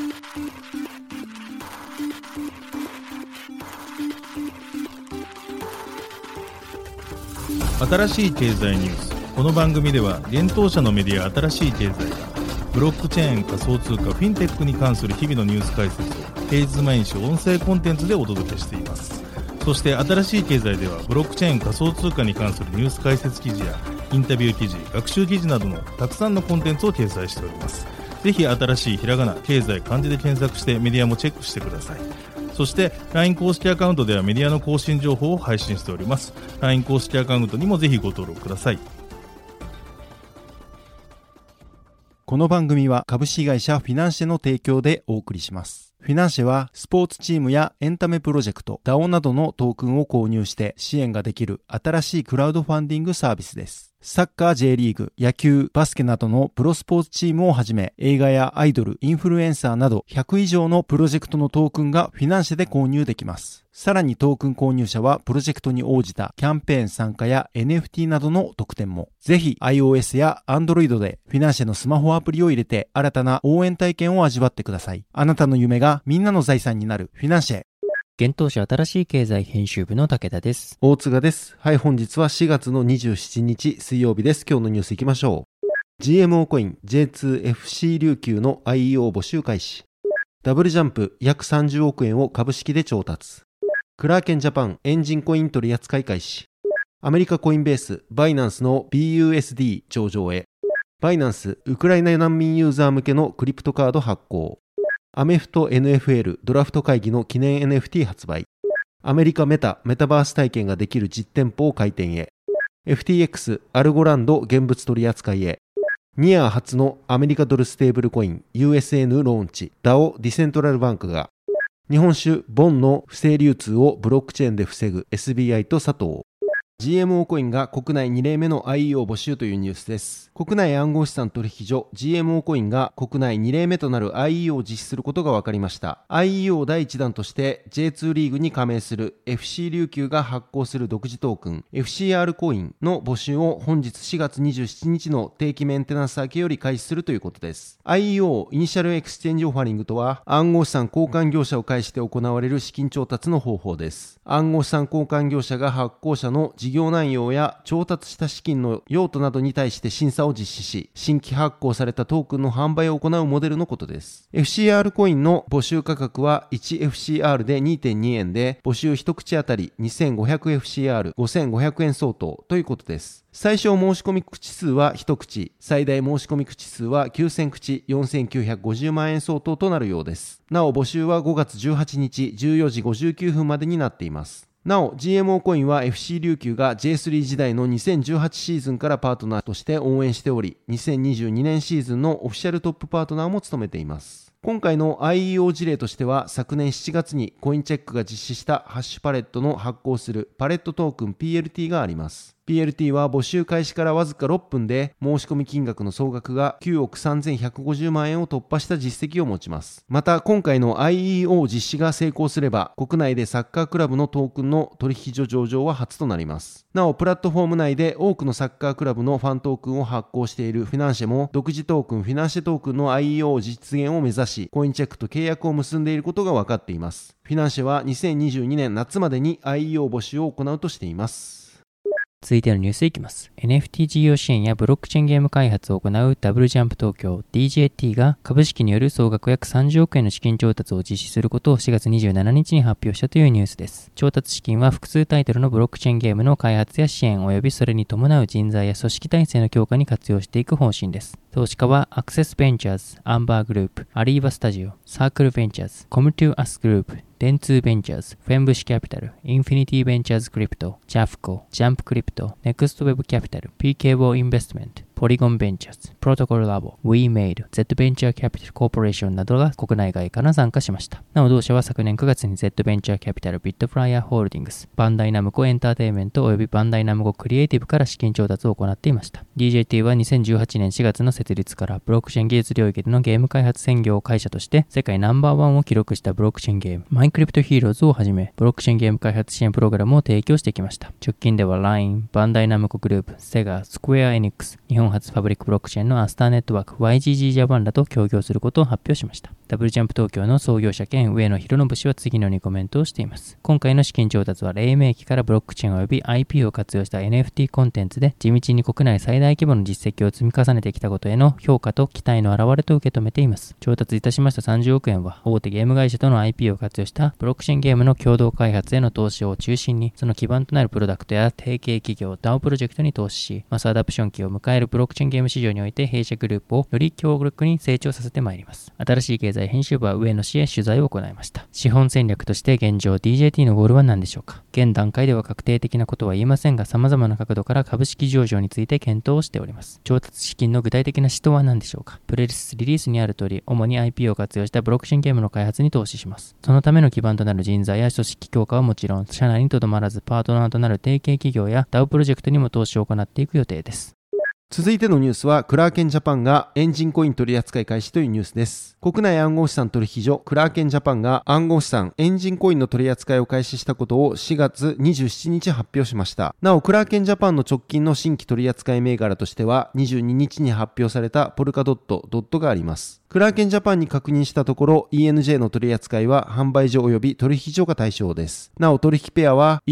新しい経済ニュース。この番組では現当社のメディア新しい経済がブロックチェーン、仮想通貨、フィンテックに関する日々のニュース解説を平日毎日音声コンテンツでお届けしています。そして新しい経済ではブロックチェーン、仮想通貨に関するニュース解説記事やインタビュー記事、学習記事などのたくさんのコンテンツを掲載しております。ぜひ新しいひらがな、経済、漢字で検索してメディアもチェックしてください。そして LINE 公式アカウントではメディアの更新情報を配信しております。 LINE 公式アカウントにもぜひご登録ください。 この番組は株式会社フィナンシェの提供でお送りします。フィナンシェはスポーツチームやエンタメプロジェクト、DAO などのトークンを購入して支援ができる新しいクラウドファンディングサービスです。サッカー J リーグ、野球、バスケなどのプロスポーツチームをはじめ、映画やアイドル、インフルエンサーなど100以上のプロジェクトのトークンがフィナンシェで購入できます。さらにトークン購入者はプロジェクトに応じたキャンペーン参加や NFT などの特典も。ぜひ iOS や Android でフィナンシェのスマホアプリを入れて新たな応援体験を味わってください。あなたの夢がみんなの財産になるフィナンシェ。 現当社新しい経済編集部の武田です。 大塚です。はい、本日は4月の27日水曜日です。今日のニュースいきましょう。GMO コイン J2FC 琉球の IEO 募集開始。ダブルジャンプ約30億円を株式で調達。クラーケンジャパンエンジンコイン取扱い開始。アメリカコインベースバイナンスの BUSD 上場へ。バイナンスウクライナ難民ユーザー向けのクリプトカード発行。アメフト NFL ドラフト会議の記念 NFT 発売。アメリカメタバース体験ができる実店舗を開店へ。FTX アルゴランド現物取扱いへ。ニア初のアメリカドルステーブルコイン USN ローンチ DAO ディセントラルバンクが。日本酒ボンの不正流通をブロックチェーンで防ぐ SBI と佐藤。GMO コインが国内2例目の IEO 募集というニュースです。国内暗号資産取引所 GMO コインが国内2例目となる IEO を実施することが分かりました。IEO 第1弾として J2 リーグに加盟する FC 琉球が発行する独自トークン FCR コインの募集を本日4月27日の定期メンテナンス明けより開始するということです。IEO イニシャルエクスチェンジオファリングとは暗号資産交換業者を介して行われる資金調達の方法です。暗号資産交換業者が発行者の事業内容や調達した資金の用途などに対して審査を実施し、新規発行されたトークンの販売を行うモデルのことです。FCR コインの募集価格は 1FCR で 2.2 円で、募集一口当たり 2500FCR、5500円相当ということです。最小申し込み口数は1口、最大申し込み口数は9000口、4950万円相当となるようです。なお募集は5月18日14時59分までになっています。なお GMO コインは FC 琉球が J3 時代の2018シーズンからパートナーとして応援しており、2022年シーズンのオフィシャルトップパートナーも務めています。今回の IEO 事例としては、昨年7月にコインチェックが実施したハッシュパレットの発行するパレットトークン PLT があります。PLT は募集開始からわずか6分で申し込み金額の総額が9億3150万円を突破した実績を持ちます。また今回の IEO 実施が成功すれば、国内でサッカークラブのトークンの取引所上場は初となります。なおプラットフォーム内で多くのサッカークラブのファントークンを発行しているフィナンシェも、独自トークンフィナンシェトークンの IEO 実現を目指し、コインチェックと契約を結んでいることが分かっています。フィナンシェは2022年夏までに IEO 募集を行うとしています。 続いてのニュースいきます。NFT 事業支援やブロックチェーンゲーム開発を行うダブルジャンプ東京 DJT が株式による総額約30億円の資金調達を実施することを4月27日に発表したというニュースです。調達資金は複数タイトルのブロックチェーンゲームの開発や支援及びそれに伴う人材や組織体制の強化に活用していく方針です。投資家はアクセスベンチャーズ、アンバーグループ、アリーバスタジオ、サークルベンチャーズ、コムトゥアスグループ、電通ベンチャーズ、フェンブシキャピタル、インフィニティベンチャーズクリプト、ジャフコ、ジャンプクリプト、ネクストウェブキャピタル、PKO インベストメント、ポリゴンベンチャーズ、プロトコルラボ、WeMade、Z ベンチャーキャピタルコーポレーションなどが国内外から参加しました。なお同社は昨年9月に Z ベンチャーキャピタル、ビットフライヤーホールディングス、バンダイナムコエンターテイメント及びバンダイナムコクリエイティブから資金調達を行っていました。DJT は2018年4月の設立からブロックチェーン技術領域でのゲーム開発専業会社として世界ナンバーワンを記録したブロックチェーンゲーム、マインクリプトヒーローズをはじめ、ブロックチェーンゲーム開発支援プログラムを提供してきました。直近では LINE、バンダイナムコグループ、セガ、スクエアエニックス、日本本初パブリックブロックチェーンのアスターネットワーク YGG ジャパンらと協業することを発表しました。ダブルジャンプ東京の創業者兼上野博信氏は次のようにコメントをしています。今回の資金調達は黎明期からブロックチェーン及び IP を活用した NFT コンテンツで地道に国内最大規模の実績を積み重ねてきたことへの評価と期待の表れと受け止めています。調達いたしました30億円は大手ゲーム会社との IP を活用したブロックチェーンゲームの共同開発への投資を中心に、その基盤となるプロダクトや提携企業 DAO プロジェクトに投資し、マスアダプション期を迎えるブロックチェーンゲーム市場において弊社グループをより強力に成長させてまいります。新しい経済編集部は上野氏へ取材を行いました。資本戦略として現状 DJT のゴールは何でしょうか。現段階では確定的なことは言えませんが、様々な角度から株式上場について検討をしております。調達資金の具体的な使途は何でしょうか。プレスリリースにある通り、主に IP を活用したブロックチェーンゲームの開発に投資します。そのための基盤となる人材や組織強化はもちろん、社内にとどまらずパートナーとなる提携企業や DAO プロジェクトにも投資を行っていく予定です。 続いてのニュースは、クラーケンジャパンがエンジンコイン取扱い開始というニュースです。国内暗号資産取引所クラーケンジャパンが暗号資産エンジンコインの取り扱いを開始したことを4月27日発表しました。なお、クラーケンジャパンの直近の新規取扱い銘柄としては、22日に発表されたポルカドットがあります。クラーケンジャパンに確認したところ、ENJ の取り扱いは販売所及び取引所が対象です。なお、取引ペアは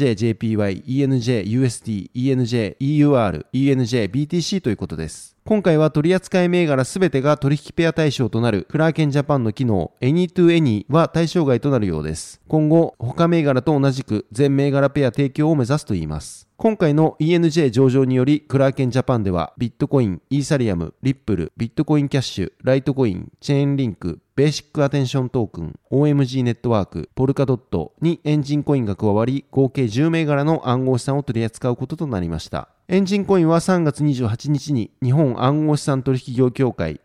ENJ-JPY、ENJ-USD、ENJ-EUR、ENJ-BTC ということです。今回は取扱い銘柄すべてが取引ペア対象となるクラーケンジャパンの機能 Any-to-Any は対象外となるようです。今後、他銘柄と同じく全銘柄ペア提供を目指すといいます。今回の ENJ 上場により、クラーケンジャパンではビットコイン、イーサリアム、リップル、ビットコインキャッシュ、ライトコイン、チェーンリンク、ベーシックアテンショントークン、OMG ネットワーク、ポルカドットにエンジンコインが加わり、合計10銘柄の暗号資産を取り扱うこととなりました。エンジンコインは3月28日に日本暗号資産取引業協会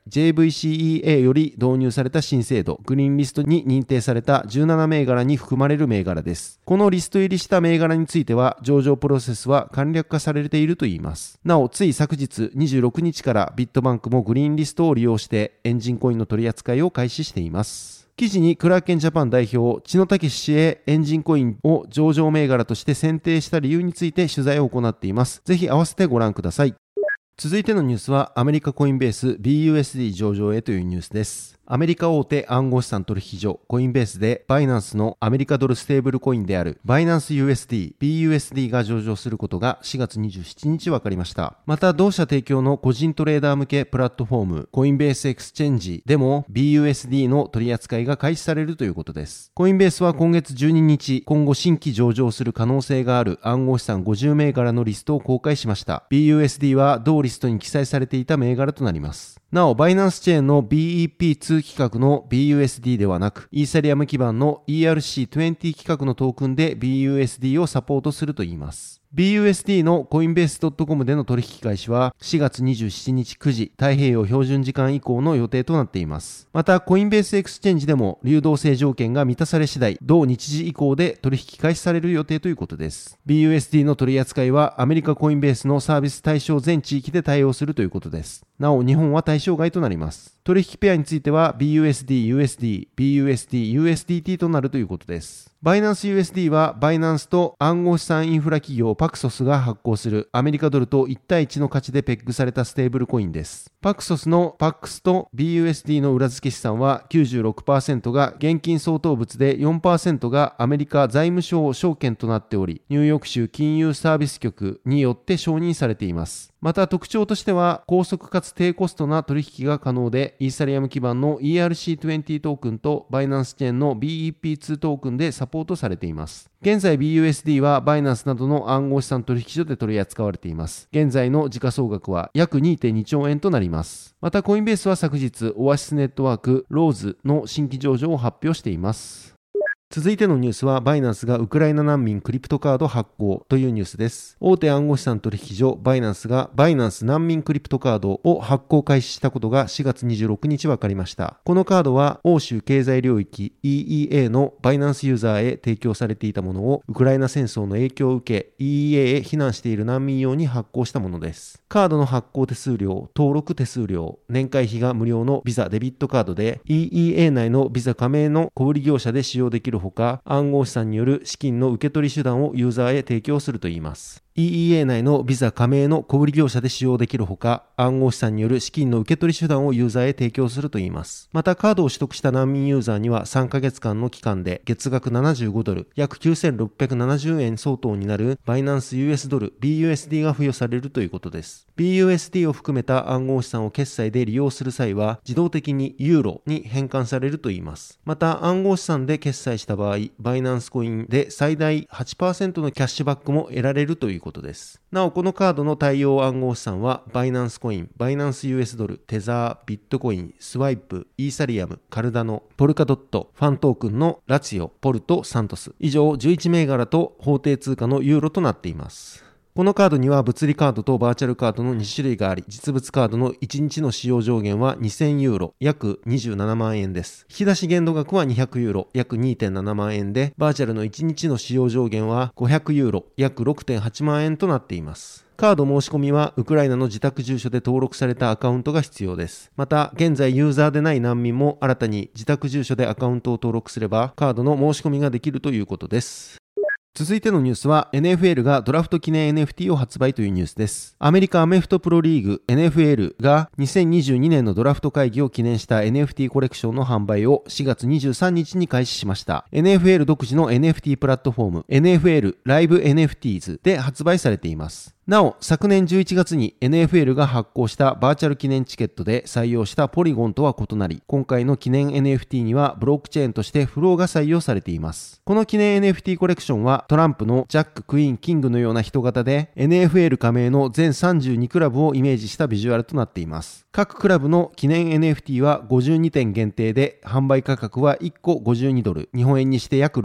JVCEA より導入された新制度グリーンリストに認定された17銘柄に含まれる銘柄です。このリスト入りした銘柄については上場プロセスは簡略化されているといいます。なお、つい昨日26日からビットバンクもグリーンリストを利用してエンジンコインの取り扱いを開始しています。記事にクラーケンジャパン代表千野武氏へエンジンコインを上場銘柄として選定した理由について取材を行っています。ぜひ合わせてご覧ください。続いてのニュースはアメリカコインベース BUSD 上場へというニュースです。アメリカ大手暗号資産取引所コインベースでバイナンスのアメリカドルステーブルコインであるバイナンス USD、BUSD が上場することが4月27日分かりました。また同社提供の個人トレーダー向けプラットフォームコインベースエクスチェンジでも BUSD の取り扱いが開始されるということです。コインベースは今月12日、今後新規上場する可能性がある暗号資産50銘柄のリストを公開しました。BUSD は同リストに記載されていた銘柄となります。なお、バイナンスチェーンの BEP2 規格の BUSD ではなく、イーサリアム基盤の ERC20 規格のトークンで BUSD をサポートするといいます。BUSD のコインベース .com での取引開始は4月27日9時太平洋標準時間以降の予定となっています。またコインベースエクスチェンジでも流動性条件が満たされ次第同日時以降で取引開始される予定ということです。BUSD の取り扱いはアメリカコインベースのサービス対象全地域で対応するということです。なお日本は対象外となります。取引ペアについては BUSD、USD、BUSD、USDT となるということです。バイナンス USD はバイナンスと暗号資産インフラ企業パクソスが発行するアメリカドルと1対1の価値でペッグされたステーブルコインです。パクソスのパックスと BUSD の裏付け資産は 96% が現金相当物で 4% がアメリカ財務省証券となっており、ニューヨーク州金融サービス局によって承認されています。また特徴としては高速かつ低コストな取引が可能で、イーサリアム基盤の ERC20 トークンとバイナンスチェーンの BEP2 トークンでサポートされています。現在 BUSD はバイナンスなどの暗号資産取引所で取り扱われています。現在の時価総額は約 2.2 兆円となります。またコインベースは昨日オアシスネットワークローズの新規上場を発表しています。続いてのニュースはバイナンスがウクライナ難民クリプトカード発行というニュースです。大手暗号資産取引所バイナンスがバイナンス難民クリプトカードを発行開始したことが4月26日分かりました。このカードは欧州経済領域 EEA のバイナンスユーザーへ提供されていたものをウクライナ戦争の影響を受け EEA へ避難している難民用に発行したものです。カードの発行手数料、登録手数料、年会費が無料のビザデビットカードで EEA 内のビザ加盟の小売業者で使用できるほか、暗号資産による資金の受け取り手段をユーザーへ提供するといいます。 EEA 内のビザ加盟の小売業者で使用できるほか、暗号資産による資金の受け取り手段をユーザーへ提供するといいます。またカードを取得した難民ユーザーには3ヶ月間の期間で月額75ドル、約9670円相当になるバイナンス US ドル BUSD が付与されるということです。BUSD を含めた暗号資産を決済で利用する際は自動的にユーロに変換されるといいます。また暗号資産で決済した場合、バイナンスコインで最大 8% のキャッシュバックも得られるということです。なおこのカードの対応暗号資産はバイナンスコイン、バイナンス US ドル、テザー、ビットコイン、スワイプ、イーサリアム、カルダノ、ポルカドット、ファントークンのラツィオ、ポルト、サントス以上11銘柄と法定通貨のユーロとなっています。このカードには物理カードとバーチャルカードの2種類があり、実物カードの1日の使用上限は2000ユーロ、約27万円です。引き出し限度額は200ユーロ、約 2.7 万円で、バーチャルの1日の使用上限は500ユーロ、約 6.8 万円となっています。カード申し込みはウクライナの自宅住所で登録されたアカウントが必要です。また、現在ユーザーでない難民も新たに自宅住所でアカウントを登録すれば、カードの申し込みができるということです。続いてのニュースは NFL がドラフト記念 NFT を発売というニュースです。アメリカアメフトプロリーグ NFL が2022年のドラフト会議を記念した NFT コレクションの販売を4月23日に開始しました。NFL 独自の NFT プラットフォーム NFL ライブ NFTs で発売されています。なお、昨年11月に NFL が発行したバーチャル記念チケットで採用したポリゴンとは異なり、今回の記念 NFT にはブロックチェーンとしてフローが採用されています。この記念 NFT コレクションはトランプのジャック、クイーン、キングのような人型で NFL 加盟の全32クラブをイメージしたビジュアルとなっています。各クラブの記念 NFT は52点限定で販売価格は1個52ドル、日本円にして約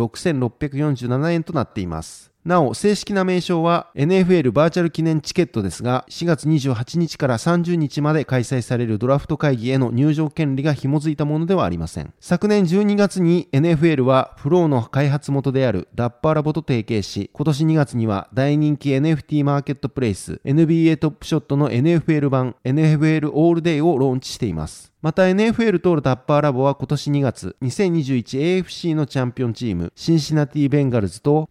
6647円となっています。なお、正式な名称は NFL バーチャル記念チケットですが、4月28日から30日まで開催されるドラフト会議への入場権利が紐づいたものではありません。昨年12月に NFL はフローの開発元であるダッパーラボと提携し、今年2月には大人気 NFT マーケットプレイス NBA トップショットの NFL 版 NFL オールデイをローンチしています。また NFL とダッパーラボは今年2月 2021AFC のチャンピオンチームシンシナティベンガルズと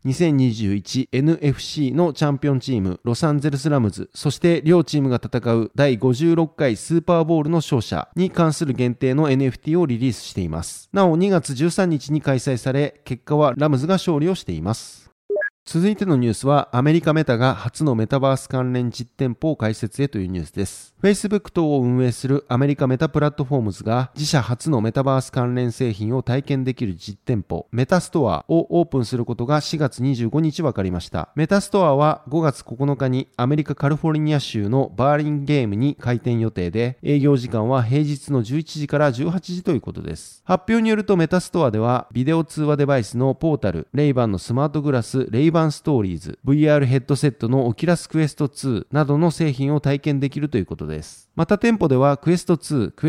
2021NFC のチャンピオンチームロサンゼルスラムズ、そして両チームが戦う第56回スーパーボウルの勝者に関する限定の NFT をリリースしています。なお2月13日に開催され、結果はラムズが勝利をしています。続いてのニュースはアメリカメタが初のメタバース関連実店舗を開設へというニュースです。Facebook 等を運営するアメリカメタプラットフォームズが自社初のメタバース関連製品を体験できる実店舗メタストアをオープンすることが4月25日分かりました。メタストアは5月9日にアメリカカリフォルニア州のバーリンゲームに開店予定で、営業時間は平日の11時から18時ということです。発表によるとメタストアではビデオ通話デバイスのポータル、レイバンのスマートグラスレイバンストーリーズ、VR ヘッドセットのオキュラスクエスト2などの製品を体験できるということです。また店舗ではクエスト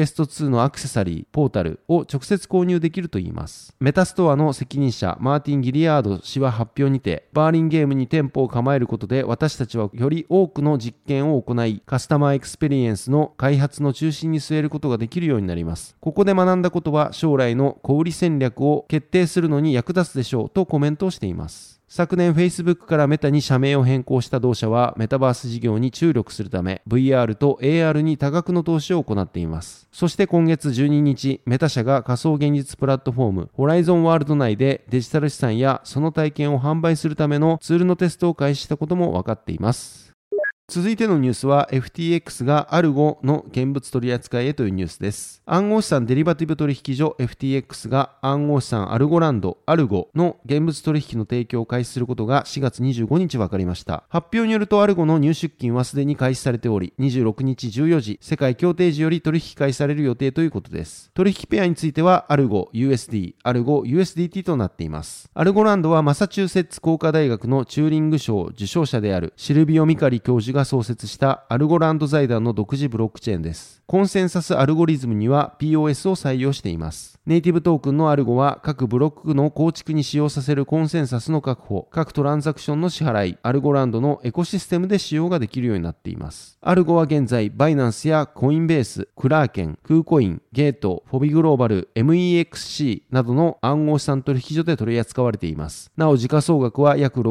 2のアクセサリー、ポータルを直接購入できるといいます。メタストアの責任者マーティン・ギリアード氏は発表にて、バーリンゲームに店舗を構えることで私たちはより多くの実験を行い、カスタマーエクスペリエンスの開発の中心に据えることができるようになります。ここで学んだことは将来の小売戦略を決定するのに役立つでしょうとコメントをしています。昨年 Facebook からメタに社名を変更した同社はメタバース事業に注力するため VR と AR に多額の投資を行っています。そして今月12日、メタ社が仮想現実プラットフォームホライゾンワールド内でデジタル資産やその体験を販売するためのツールのテストを開始したことも分かっています。続いてのニュースは FTX がアルゴの現物取扱いへというニュースです。暗号資産デリバティブ取引所 FTX が暗号資産アルゴランドアルゴの現物取引の提供を開始することが4月25日分かりました。発表によるとアルゴの入出金はすでに開始されており、26日14時世界協定時より取引開始される予定ということです。取引ペアについてはアルゴ USD、アルゴ USDT となっています。アルゴランドはマサチューセッツ工科大学のチューリング賞受賞者であるシルビオ・ミカリ教授が創設したアルゴランド財団の独自ブロックチェーンです。コンセンサスアルゴリズムには POS を採用しています。ネイティブトークンのアルゴは各ブロックの構築に使用させるコンセンサスの確保、各トランザクションの支払い、アルゴランドのエコシステムで使用ができるようになっています。アルゴは現在、バイナンスやコインベース、クラーケン、クーコイン、ゲート、フォビグローバル、MEXC などの暗号資産取引所で取り扱われています。なお、時価総額は約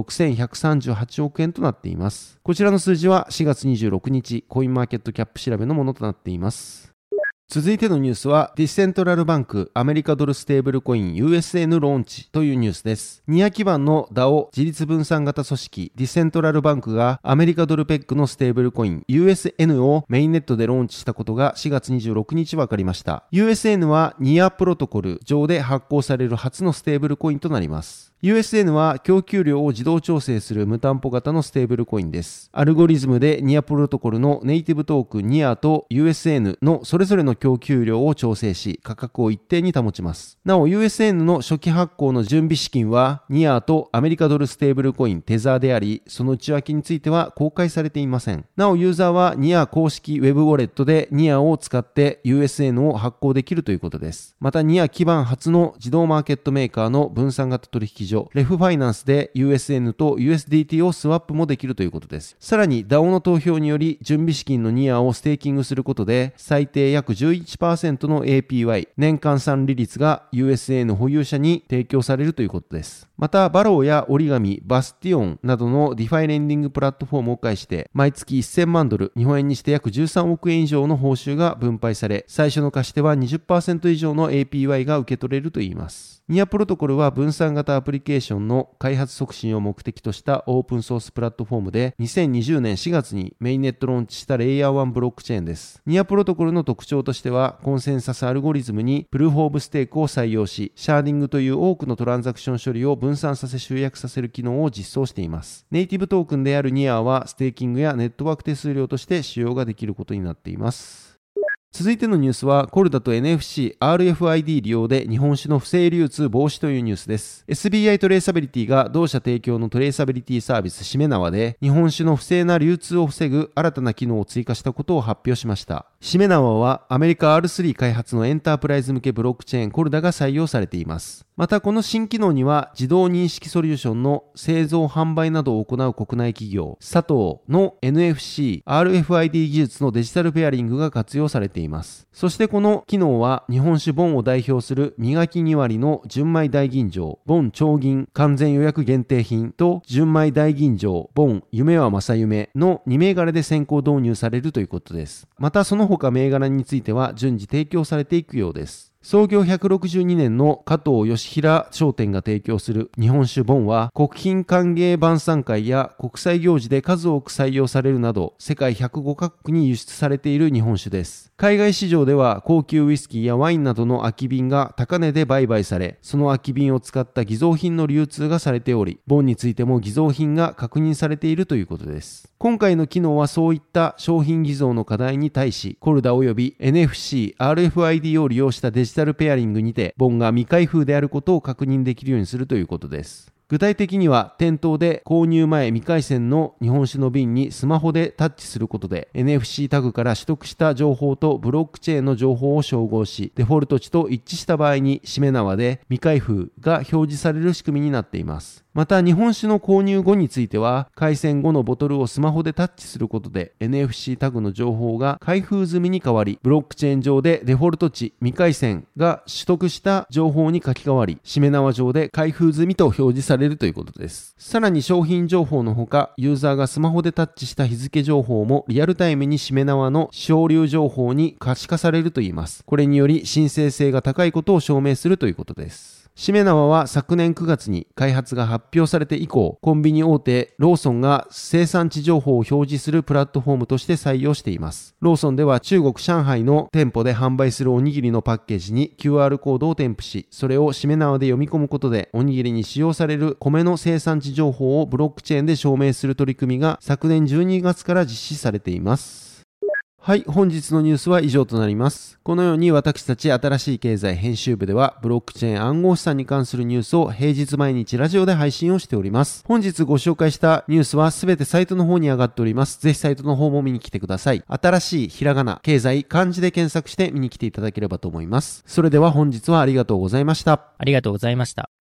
6138億円となっています。こちらの数字は4月26日、コインマーケットキャップ調べのものとなっています。続いてのニュースは、ディセントラルバンクアメリカドルステーブルコイン USN ローンチというニュースです。ニア基盤の DAO 自立分散型組織ディセントラルバンクがアメリカドルペックのステーブルコイン USN をメインネットでローンチしたことが4月26日分かりました。USN はニアプロトコル上で発行される初のステーブルコインとなります。USN は供給量を自動調整する無担保型のステーブルコインです。アルゴリズムでニアプロトコルのネイティブトークンニアと USN のそれぞれの供給量を調整し、価格を一定に保ちます。なお USN の初期発行の準備資金はニアとアメリカドルステーブルコインテザーであり、その内訳については公開されていません。なおユーザーはニア公式ウェブウォレットでニアを使って USN を発行できるということです。またニア基盤初の自動マーケットメーカーの分散型取引所レフファイナンスで USN と USDT をスワップもできるということです。さらに DAO の投票により準備資金のニアをステーキングすることで最低約 11% の APY 年間算利率が USN 保有者に提供されるということです。またバローやオリガミ、バスティオンなどのディファイレンディングプラットフォームを介して毎月1000万ドル、日本円にして約13億円以上の報酬が分配され、最初の貸し手は 20% 以上の APY が受け取れるといいます。ニアプロトコルは分散型アプリケーションの開発促進を目的としたオープンソースプラットフォームで2020年4月にメインネットローンチしたレイヤー1ブロックチェーンです。ニアプロトコルの特徴としてはコンセンサスアルゴリズムにプルーフオブステークを採用し、シャーディングという多くのトランザクション処理を分散させ集約させる機能を実装しています。ネイティブトークンであるニアはステーキングやネットワーク手数料として使用ができることになっています。続いてのニュースは、コルダと NFC、RFID 利用で日本酒の不正流通防止というニュースです。SBI トレーサビリティが同社提供のトレーサビリティサービスしめ縄で、日本酒の不正な流通を防ぐ新たな機能を追加したことを発表しました。しめ縄はアメリカ R3 開発のエンタープライズ向けブロックチェーンコルダが採用されています。またこの新機能には自動認識ソリューションの製造販売などを行う国内企業佐藤の NFC、RFID 技術のデジタルペアリングが活用されています。そしてこの機能は日本酒ボンを代表する磨き2割の純米大吟醸ボン超銀完全予約限定品と純米大吟醸ボン夢は正夢の2銘柄で先行導入されるということです。またその他銘柄については順次提供されていくようです。創業162年の加藤義平商店が提供する日本酒ボンは国賓歓迎晩餐会や国際行事で数多く採用されるなど世界105カ国に輸出されている日本酒です。海外市場では高級ウイスキーやワインなどの空き瓶が高値で売買され、その空き瓶を使った偽造品の流通がされており、ボンについても偽造品が確認されているということです。今回の機能はそういった商品偽造の課題に対し、コルダ及び NFC、RFID を利用したデジタルペアリングにて、ボンが未開封であることを確認できるようにするということです。具体的には店頭で購入前未開栓の日本酒の瓶にスマホでタッチすることで NFC タグから取得した情報とブロックチェーンの情報を照合し、デフォルト値と一致した場合にしめ縄で未開封が表示される仕組みになっています。また日本酒の購入後については開栓後のボトルをスマホでタッチすることで NFC タグの情報が開封済みに変わり、ブロックチェーン上でデフォルト値未開栓が取得した情報に書き換わり、しめ縄上で開封済みと表示されるということです。さらに商品情報のほか、ユーザーがスマホでタッチした日付情報もリアルタイムにしめ縄の省流情報に可視化されるといいます。これにより申請性が高いことを証明するということです。しめ縄は昨年9月に開発が発表されて以降、コンビニ大手ローソンが生産地情報を表示するプラットフォームとして採用しています。ローソンでは中国上海の店舗で販売するおにぎりのパッケージに QR コードを添付し、それをしめ縄で読み込むことでおにぎりに使用される米の生産地情報をブロックチェーンで証明する取り組みが昨年12月から実施されています。 はい、本日のニュースは以上となります。このように私たち新しい経済編集部ではブロックチェーン暗号資産に関するニュースを平日毎日ラジオで配信をしております。本日ご紹介したニュースはすべてサイトの方に上がっております。ぜひサイトの方も見に来てください。新しいひらがな、経済、漢字で検索して見に来ていただければと思います。それでは本日はありがとうございました。 ありがとうございました。